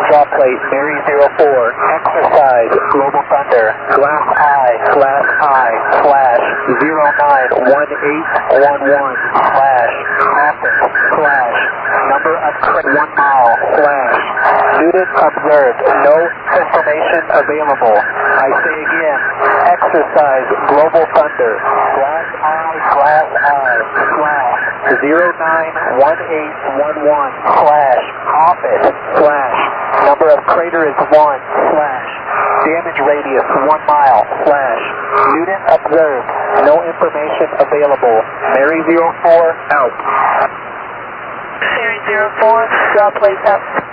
Drop plate, Mary 04, exercise, Global Thunder, glass eye, flash, 091811, flash, traffic, flash, number of 1 mile, flash, student observed, no information available. I say again, exercise, Global Thunder, glass eye, flash, 091811, flash, office, flash, number of crater is 1, flash, damage radius 1 mile, flash, student observed, no information available. Mary 04, out. Mary 04, drop plate up.